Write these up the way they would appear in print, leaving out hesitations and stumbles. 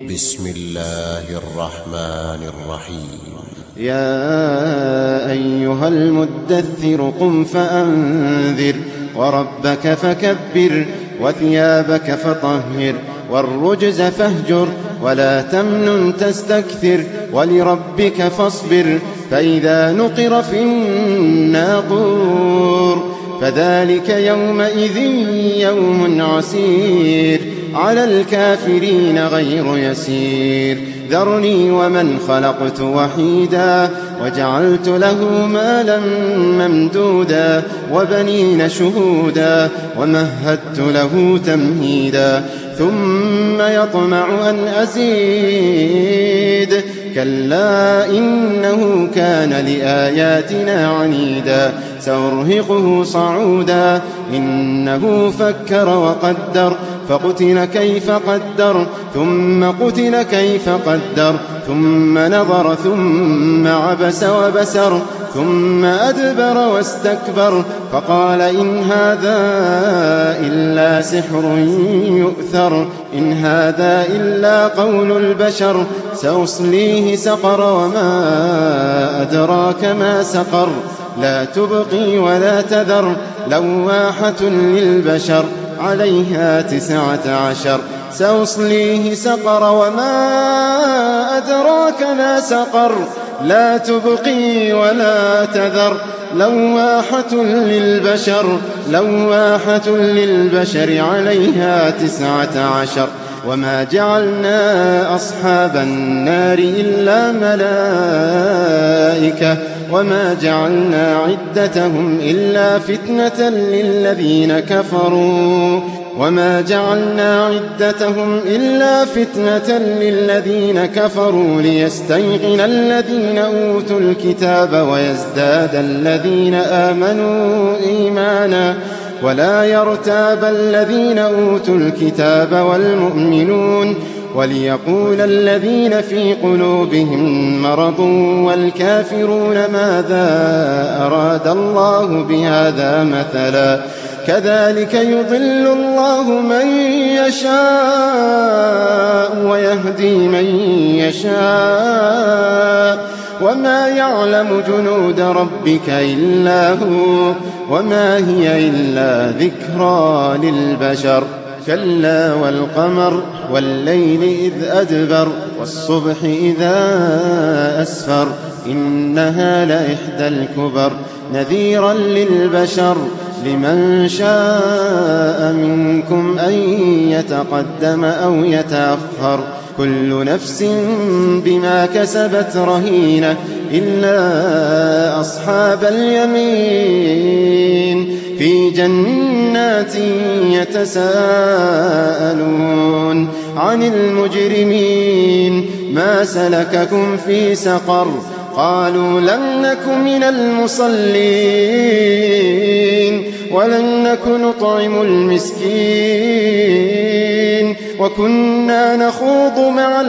بسم الله الرحمن الرحيم. يا أيها المدثر قم فأنذر وربك فكبر وثيابك فطهر والرجز فاهجر ولا تمنن تستكثر ولربك فاصبر فإذا نقر في الناقور فذلك يومئذ يوم عسير على الكافرين غير يسير ذرني ومن خلقت وحيدا وجعلت له مالا ممدودا وبنين شهودا ومهدت له تمهيدا ثم يطمع أن أزيد كلا إنه كان لآياتنا عنيدا سأرهقه صعودا إنه فكر وقدر فقتل كيف قدر ثم قتل كيف قدر ثم نظر ثم عبس وبسر ثم أدبر واستكبر فقال إن هذا إلا سحر يؤثر إن هذا إلا قول البشر سأصليه سقر وما أدراك ما سقر لا تبقي ولا تذر لواحة للبشر عليها 19 سأصليه سقر وما أدراك ما سقر لا تبقي ولا تذر لواحة للبشر عليها 19 وما جعلنا أصحاب النار إلا ملائكة وما جعلنا عدتهم إلا فتنة للذين كفروا ليستيقن الذين أوتوا الكتاب ويزداد الذين آمنوا إيمانا ولا يرتاب الذين أوتوا الكتاب والمؤمنون وليقول الذين في قلوبهم مرض والكافرون ماذا أراد الله بهذا مثلا كذلك يضل الله من يشاء ويهدي من يشاء وما يعلم جنود ربك إلا هو وما هي إلا ذكرى للبشر كلا والقمر والليل إذ أدبر والصبح إذا أسفر إنها لإحدى الكبر نذيرا للبشر لمن شاء منكم أن يتقدم أو يتأخر كل نفس بما كسبت رهينة إلا أصحاب اليمين في جنات يتساءلون عن المجرمين ما سلككم في سقر قالوا لم نك من المصلين ولم نك نطعم المسكين وكنا نخوض مع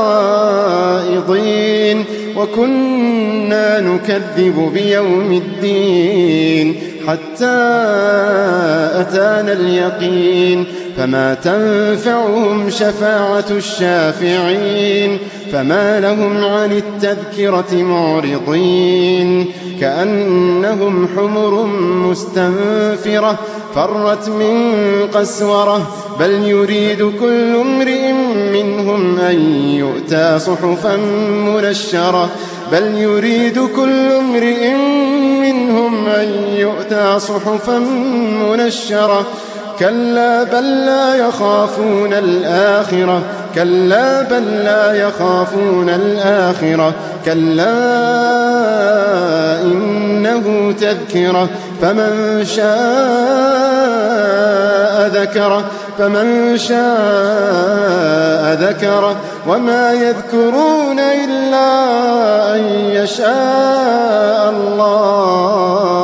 الخائضين وكنا نكذب بيوم الدين حتى أتانا اليقين فما تنفعهم شفاعة الشافعين فما لهم عن التذكرة معرضين كأنهم حمر مستنفرة فرت من قسورة بل يريد كل امرئ منهم أن يؤتى صحفا منشرة كلا بل لا يخافون الآخرة كلا إنه تذكرة فمن شاء ذكره وما يذكرون إلا أن يشاء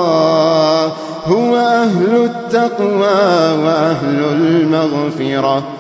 الله هو أهل التقوى وأهل المغفرة